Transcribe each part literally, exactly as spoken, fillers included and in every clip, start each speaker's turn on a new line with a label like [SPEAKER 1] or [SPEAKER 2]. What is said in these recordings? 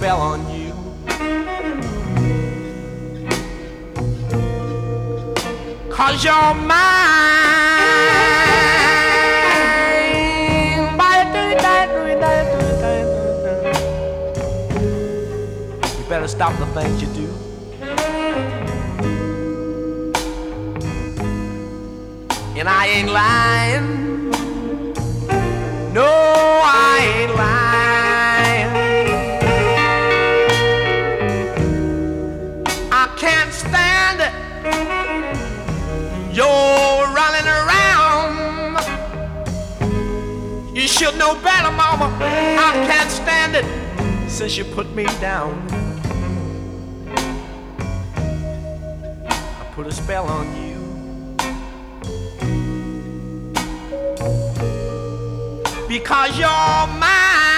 [SPEAKER 1] spell on you. Cause you're mine. You better stop the things you do. And I ain't lying. No, I ain't lying. I can't stand it. You're running around. You should know better, mama. I can't stand it since you put me down. I put a spell on you. Because you're mine.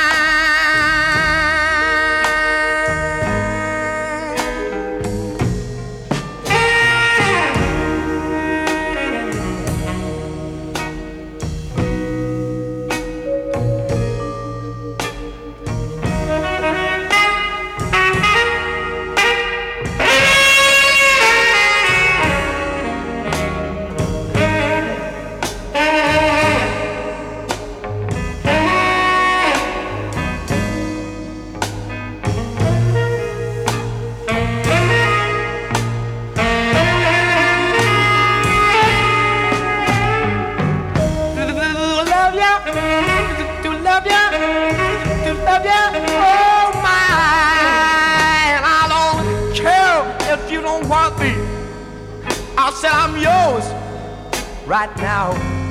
[SPEAKER 1] I said I'm yours right now.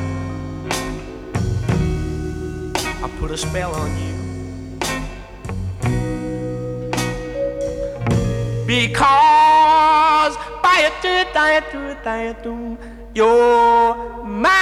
[SPEAKER 1] I put a spell on you. Because you're mine.